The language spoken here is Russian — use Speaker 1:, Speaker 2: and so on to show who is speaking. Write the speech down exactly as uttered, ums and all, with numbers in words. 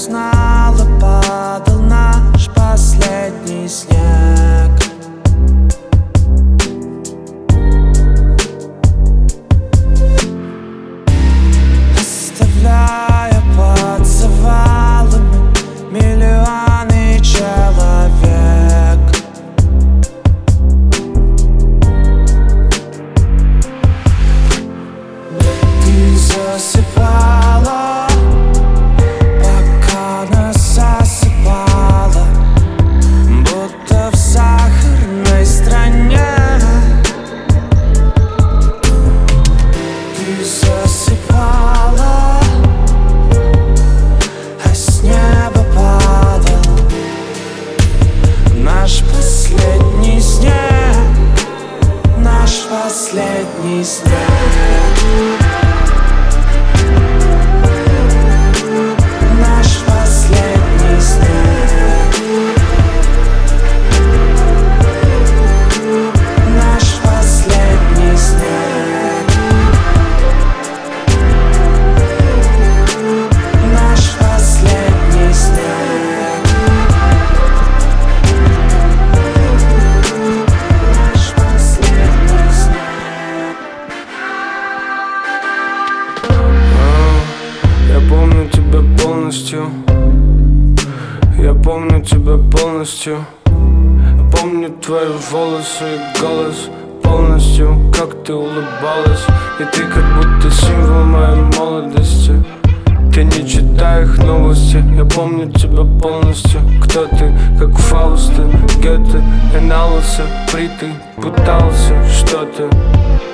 Speaker 1: знала, падал наш последний снег. Оставляя под завалами миллионы человек. Ты засыпала, пока нас осыпала, будто в сахарной стране. Ты засыпала, а с неба падал наш последний снег, наш последний снег. Я помню тебя полностью. Я помню твои волосы и голос полностью, как ты улыбалась. И ты как будто символ моей молодости. Ты не читай их новости. Я помню тебя полностью. Кто ты, как Фауст, Гёте и на лысо бритый пытался что-то